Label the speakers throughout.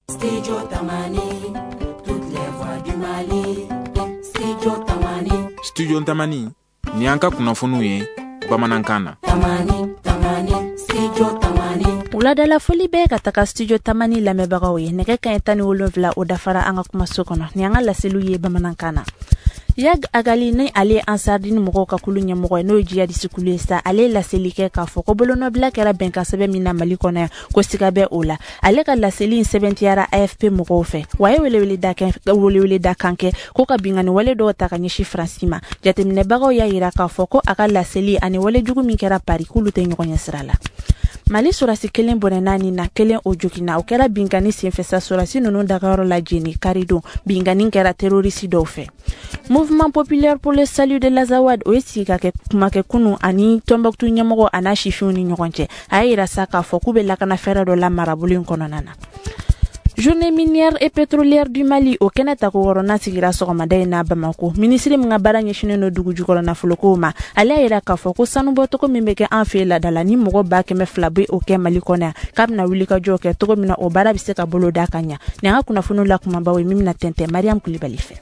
Speaker 1: Studio Tamani, toutes les voix du Mali. Studio Tamani.
Speaker 2: Studio Tamani, ni anka kunafunu ye Bamanankana.
Speaker 1: Tamani, Studio Tamani.
Speaker 3: Ulada la foli be kataka Studio Tamani la mebagaw ye nege kan tani wolonvla o dafara anga kuma sokono ni anga la selu ye Bamanankana. Yag agali ni ale ansardini mogo ka kulu nyamogo no jia disikulu sa ale la selike ka foko bolono black era benka sebe mina mali kona ko sigabe ola ale ka la selin 70 yara AFP mogo fe waye wele da kanke ko ka bingani wale do ta kanyishi francima jatemne bago ya ira ka foko aka la seli ani wale jugu minkera pari kulu te nyokonya sirala Mali surasi kelen bonenani na kelen ojukina okera bingani sienfesa surasi nono dagaro la jeni karido bingani kera terrorisi dofe. Mouvement populaire pour le salut de l'Azawad oesi kake kumake kunu ani Tombouctou nyamogo anashi fiuni nyokonche aira saka fokube lakana fera do la marabulin kononana. Journée minière et pétrolière du Mali au Kenata ko worona sigira sogomada na Bamako ministre mga baranye shine no dugu jukolo na fulokoma ala ira ka foko sanu boto ko mimeke anfela dala ni mogo ba ke meflabe o ke Mali kona kabna wilika joke to ko mina o bara biseka bolo dakanya ne ha kuna funu la kuma bawe mimi na tente Mariam Kulibali fe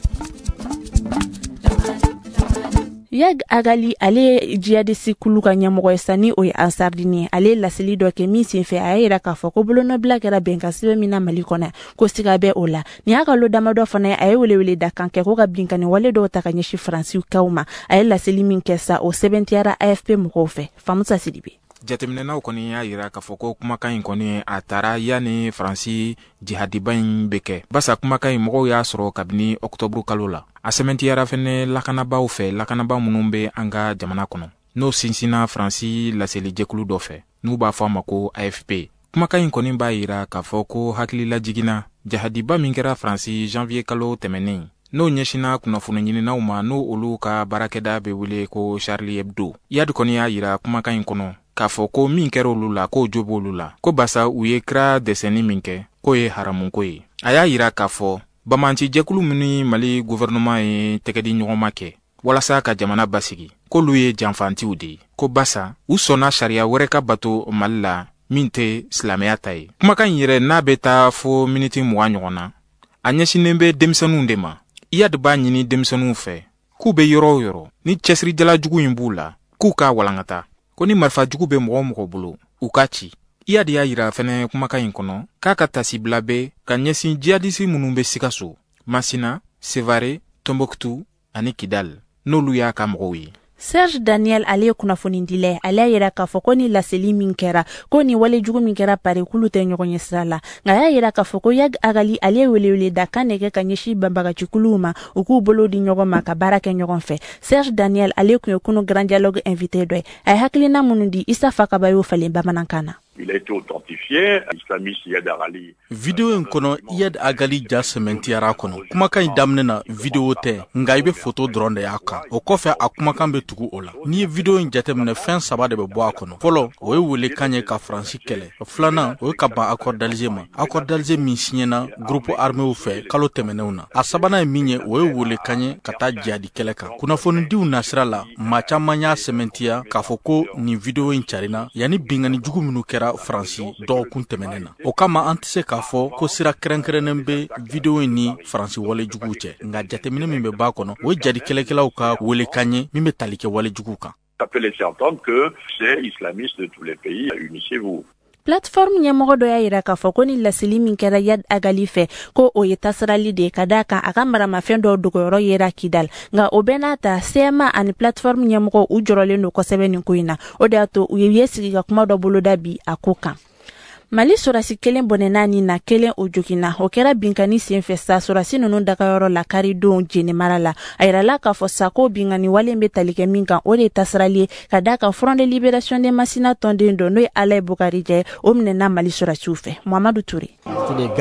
Speaker 3: Yag agali ale jihadisi kuluka nyamogo esani o ansardini ale la seli do ke mi sin fe ayira ka foko bolono black era benka sibe mina Mali kona ko siga be ola ni aka lo damado fana ay wele da kanke ko ka binkani wale do takanye shi franci kauma ay la seli min kesa o 70 yara AFP mo fe famusa sidibe
Speaker 2: Jateminena ukoni ya ira kafoko kumaka inkoni atara yani Fransi jihadiba beke. Basa kumaka imogo ya soro kabini Oktobru kalola. Asementi yara fene lakanaba ufe, lakanaba munumbe anga jamana kono. No sinsina Fransi la seli jekulu dofe. Nuba fama ko AFP. Kumaka inkoni ba ira kafoko hakili la jigina. Jihadiba mingera Fransi janvier kalo temeni. No nyeshina kuna funanyini na uma no olu ka barakeda bewile ko Charlie Hebdo. Yadu koni ya ira kumaka inkono. Kafo ko min kero lula ko jobo lula ko basa uye kra deseni minke ko ye haramun ko ye aya yira kafo bamanci jekulu mini Mali gouvernement ye tegedi nyoma ke walasa ka jamana basigi ko luye janfantiw de ko basa u sona sharia were ka bato Mali la minte silamɛya ta ye kumakan yɛrɛ n'a bɛ taa fo miniti 20 ɲɔgɔnna a ɲɛsinnen bɛ denmisɛnninw de ma Iyad b'a ɲini denmisɛnninw fɛ k'u bɛ yɔrɔ o yɔrɔ ni cɛsiri jalajugu in b'u la k'u ka walangata ko ni marifa jugu be mɔgɔ bolo u ka ci Iyad y'a yira fɛnɛ kumakan in kɔnɔ k'a ka tasibila bɛ ka ɲɛsin jihadisi minnu bɛ Sikaso Masina Sevare Tombouctou ani Kidal n'olu y'a ka mɔgɔw ye
Speaker 3: Serge Daniel ale kunafoni ndile ale yira ka foko ni la seli min kera ko ni wale jugu min kera pare kulu te nyogonye sala nga yira ka foko yag agali ale wele da kaneke kanyeshi bambaga chikuluma uku bolo di nyogoma ka baraka nyogon fe Serge Daniel ale kuno grand dialogue invité doy ay haklina munundi isa fakabayo fale Bamanankana.
Speaker 4: Il a été authentifié, islamiste Iyad Agali.
Speaker 5: Video en kono Iyad Agali ja sementiara kono. Kumakan damnena video te nga ibe photo drone de aka. O kofe a kumakan be tugu ola. Ni video en jatemne fin saba de be bo kono. Folo o wele kanye ka Franci kele. Flana o ka ba accord d'Alger ma. Accord d'Alger min signena groupe armé ou fe kalo temenewna. A sabana minye o wele kanye kata jihadi kele ka. Kuna fonu diu nasrala macha manya sementia ka foko ni video en charina yani bingani jugu minu kera Franci do kun temenena o kama antise ka fo ko sira krenkrenen be video ni Franci wale jugu che nga jatemine min be ba kono o jadi kelekelaw ka wele kanye min be talike wale jugu kan
Speaker 4: Ça peut laisser entendre que c'est islamiste de tous les pays, unissez-vous.
Speaker 3: Plateforme nyamogo do ya ira ka foko ni la selimin kera Iyad Agali fe ko o yetasrali de kadaka akamara mafendo dogoro yera Kidal nga obenata sema ani plateforme nyamogo ujorole no ko sebeni kuina odato uyesi ga kuma do boloda bi akoka Mali surasi kelen bonenani na kelen ojukina okera binkani sienfesta surasi nono dakayoro la karido jene marala ayirala ka fosako bingani wale mbe talike minka ode tasrali kadaka Front de Libération de Masina tondendo no Ale Boukarije omnena Mali surasi ufe Mohamedou Touré
Speaker 6: les gardes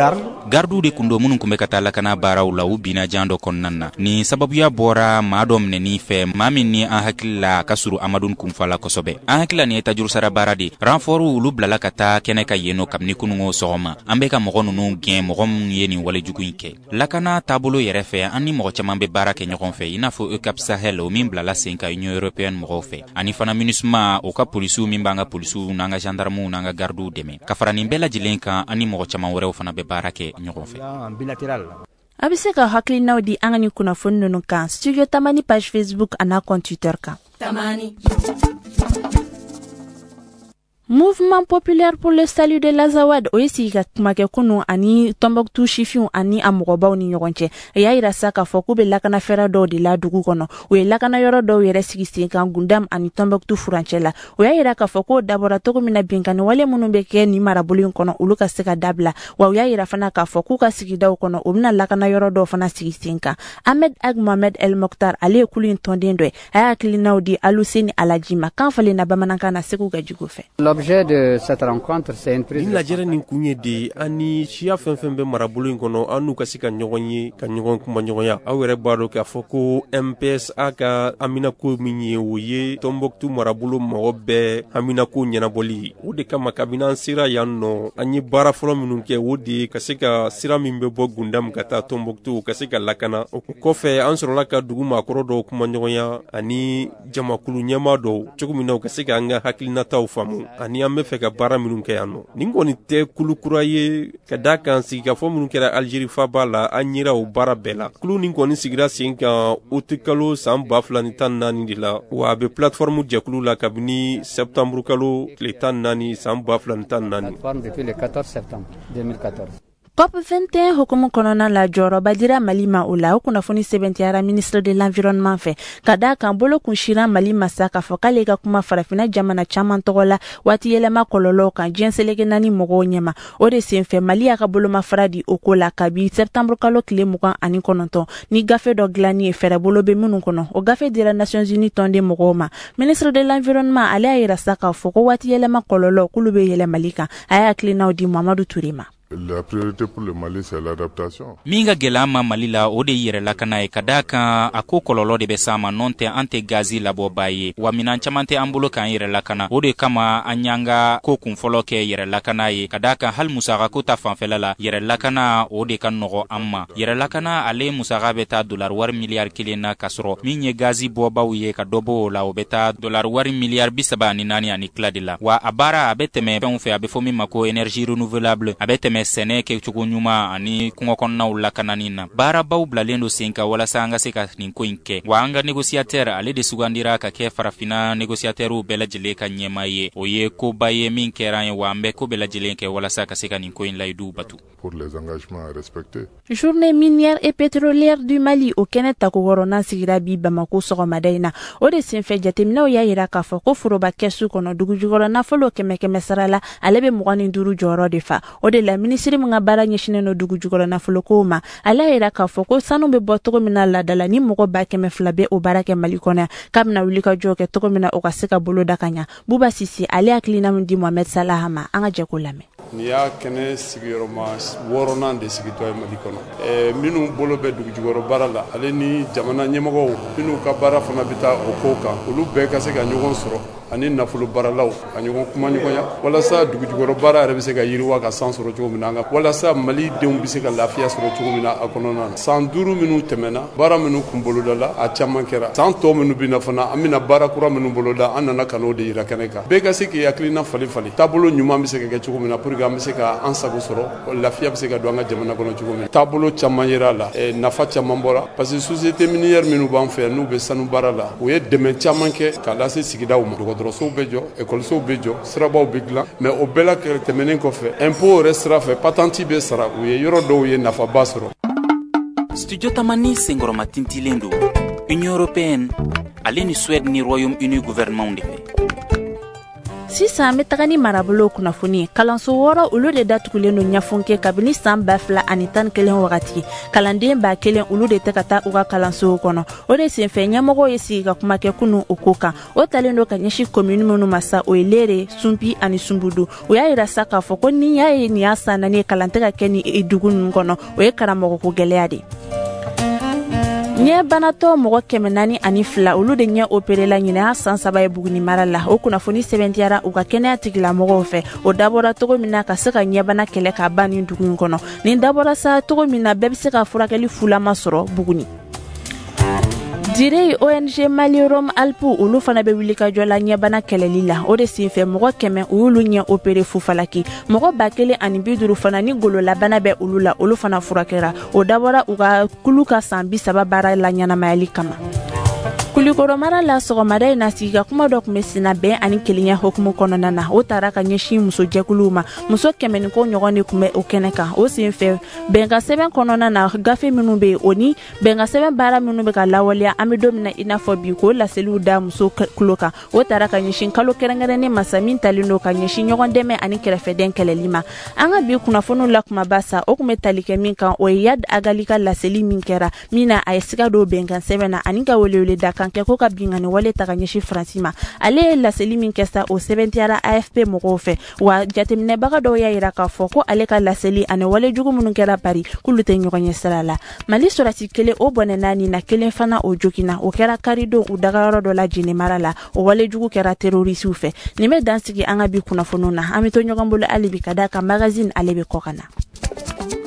Speaker 6: gardu de kundo munun kumbe kata lakana baraw la ubina jando konnanna ni sababu ya bora madom ne ni fe mamin ni an hakilla kasuru amadun kumfala kosobe an hakilla ni tajur sara baradi renforu ulu blala kata kene ka yeno kamni kunungo sogoma ambe ka mogo nunu gen mogom yeni wale juguinke lakana tabolo yere fe ani mogo chamambe barake nyogon fe inafo ECAP Sahel o min blala senka Union Européenne mogo fe ani fana MINUSMA o ka polisu min banga polisu nanga gendarme nanga gardu deme kafarani bela jilenka ani mogo chama wore o fana be barake nyogon fe
Speaker 3: abise ka hakilinaw di angani kuna fonno kan studio tamani page Facebook ana compte Twitter ka tamani. Mouvement populaire pour le salut de l'Azawad oisi ka kumake kunu ani Tombouctou Chifion ani amogobaw ni nyogonche ya irasa ka foku be lakana fera do de la dugu kono we lakana yoro do yere sigisi kan gundam ani Tombouctou Furanchela we ya ira ka foku dabora to mina binkani wale munumbe ke ni marabulin kono uluka seka dabla wa ya ira fana ka foku ka sigidaw kono ubna lakana yoro do fana sigisi kan Ahmed Ag Mohamed El Mokhtar ali kulin tondendwe aya klinaw di Aluseni Alajima kan fale na bamananka na seku ga jugofe.
Speaker 7: L'objet de cette rencontre, c'est une prise.
Speaker 8: La jere ni kunye de ani chia fenfembe marabulu ngono anu kasika nyogonye ka nyogon kuma nyogonya awere baro ka foko MPS aka amina ko minye woye Tombouctou marabulu mobe amina ko nyana boli ode kama kabina sira yanno anyi bara folo minunke wodi kasika sira mimbe bo gundam kata Tombouctou kasika lakana ko fe ansoro laka duguma korodo kuma nyogonya ani jamakulu nyama do chugumina kasika anga hakilina tawfamu ani amme fe ka bara minun ke yanno ningoni te kulukura ye ka dakan siga fo minun kera Algérie fa bala anyira o bara bela kulu ningoni sigira sinka utikalo samba flani tan nani dila wa be plateforme jakulu la kabini septembre kalo le tan nani samba flani tan nani
Speaker 7: plateforme depuis le 14 septembre 2014.
Speaker 3: COP 21 hukumu konona la joro badira malima ula kuna funi 70 ara ministre de l'environnement fe kada kan bolo kunshira malima saka fokale ka kuma farafina jamana chaman togola wati yelema kololo kan jenselege nani mogo nyema ode senfe mali aka bolo mafradi okola kabi septembre kalo kile mukan ani kononto ni gafe do glani e fere bolo be munun kono o gafe dira Nations Unies tonde mogo ma ministre de l'environnement ale ayira saka foko wati yelema kololo kulube yele malika aya klina odi Mamadou Tourima.
Speaker 9: La priorité pour le Mali, c'est l'adaptation.
Speaker 6: Minga gelama Malila ode yere lakana e kadaka ako kololo de besama nonte ante gazi labo baye wa minanchamante ambulo kan yere lakana ode kama anyanga ko kunfolo ke yere lakana e kadaka hal musaka ko ta fanfelala yere lakana ode kan nogo amma yere lakana ale musaka beta dollar war milliard kilena kasro minye gazi boba uye ka dobo la obeta dollar war milliard bisaba ni nani ani kladila wa abara abeteme fe abefomi mako énergie renouvelable abeteme sene ke chugunyuma ani kungokonna ulakananina bara baw blalendo senka wala sanga seka ninko inke wanga negociateur ale de sugandira ka ke farafina negociateur bela jile ka nyema ye oye ko baye min keran wa ambe ko bela jile ke wala saka seka ninko in laidu batu
Speaker 9: pour les engagements à respecter.
Speaker 3: Journée minière et pétrolière du Mali au Keneta Kogorona Sigira bi Bamako soro madaina o de senfe jatemna o ya ira ka fo ko furoba kesu kono dugu jugorona folo kemeke mesarala alebe mugani duru joro defa o de la ministre mga bara nyeshine no dugu jugorona folo koma ala ira ka fo ko sanu be boto mina la dala ni mugo ba keme flabe o barake Mali kona kamna ulika joke to mina o kaseka bolo dakanya buba sisi ali aklina ndi Mohamed Salahama anga jekulame
Speaker 10: niya kene sigiroma worona de sigitoy Mali kono minu bolo be dugu jugoro barala ale ni jamana nyemago minu ka bara fana bita okoka ulu be ka se ga nyogon soro ani nafulu baralaw anyogon kuma nyogonya wala sa dugu jugoro bara re be se ga yiriwa ka sansoro jogo minanga wala sa Mali deum be se ga lafiya soro jogo mina akonona sanduru minu temena bara minu kumbolo dala a chamankera santo minu bina fana amina bara kura minu bolo da anana kano de ira kaneka be ka se ki aklina fali tabolo nyuma be se ga jogo mina pour ga be se ka ansago soro lafiya be se ga do nga jamana kono jogo mina tabolo chamayera la nafa chamambora parce que société minière minu ban fe nu be sanu barala o ye deme chamanke kala se sigidaw mo droso bejo école so bejo srabaw bigla mais au bela que temenen ko fe impôt restera fait patenti be sara ou ye yoro do ye nafa basro
Speaker 6: studio tamani sengoro matintilendo Union Européenne aleni Suède ni Royaume-Uni gouvernement de
Speaker 3: sisan be taga ni marabolo kunnafoni kalanso wɔɔrɔ olu de datugulen no ɲafunke kabini san 2011 wagati kalanden b'a kelen olu de tɛ ka taa u ka kalansow kɔnɔ o de senfɛ ɲɛmɔgɔw ye sigi ka kuma kɛ kunu o ko kan o talen do ka ɲɛsi komuni minnu ma sa o ye Lere Sumpi ani Sumbudu o y'a yira sa k'a fɔ ko ni y'a ye nin y'a san 4 ye kalan tɛ ka kɛ ni dugu ninnu kɔnɔ o ye karamɔgɔ ko gɛlɛya de ɲɛ banatɔ mɔgɔ 402 olu de ɲɛ opérela ɲinɛ san 3 ye Buguni mara la o kunnafoni sɛbɛntiyara u ka kɛnɛya tigilamɔgɔw fɛ o dabɔra togo min na ka se ka ɲɛbana kɛlɛ ka ban nin dugu in kɔnɔ nin dabɔra sa togo min na bɛɛ bɛ se ka furakɛli fulama sɔrɔ Buguni Direi ONG Mali Rome Alpu olu fana be wuli ka jɔ la ɲɛbana kɛlɛli la o de senfɛ mɔgɔ 100 olu ɲɛ opéré fufalaki mɔgɔ 1050 fana ni gololabana bɛ olu la olu fana furakɛra o dabɔra u ka kulu ka san 30 baara la ɲɛnamayali kama Kulikoro mara la sɔgɔmada in na sigi ka kuma dɔ kun bɛ sina bɛn ani kelenya hukumu kɔnɔna na o taara ka ɲɛsin muso jɛkuluw ma muso 100 ni ko ɲɔgɔn de kun bɛ o kɛnɛ kan o senfɛ bɛnka sɛbɛn kɔnɔna na gafe minnu bɛ o ni bɛnka sɛbɛn baara minnu bɛ ka lawaleya an bɛ don min na i n'a fɔ bi k'o laseliw da muso kulo kan o taara ka ɲɛsin kalo kɛrɛnkɛrɛnnen masa min talen do ka ɲɛsin ɲɔgɔn dɛmɛ ani kɛrɛfɛden kɛlɛli ma an ka bi kunnafoniw la kumaba sa o kun bɛ tali kɛ min kan o ye Yad Agali ka laseli min kɛra min na a ye siga don bɛnkan sɛbɛn na ani ka welewele da kan kɛ ko ka bingani wale ta ka ɲɛsin Faransi ma ale ye laseli min kɛ sa o sɛbɛntiyara AFP mɔgɔw fɛ wa jateminɛbaga dɔw y'a yira k'a fɔ ko ale ka laseli ani wale jugu minnu kɛra Paris k'olu tɛ ɲɔgɔn ɲɛ sira la Mali sɔrɔsi kelen o bɔnɛ naani na kelen fana o jogina o kɛra karidon u dagayɔrɔ dɔ la Jine mara la o wale jugu kɛra terrorisiw fɛ nin bɛ dansigi an ka bi kunnafoniw na an bɛ to ɲɔgɔn bolo hali bi ka da ka magazine ale bɛ kɔ ka na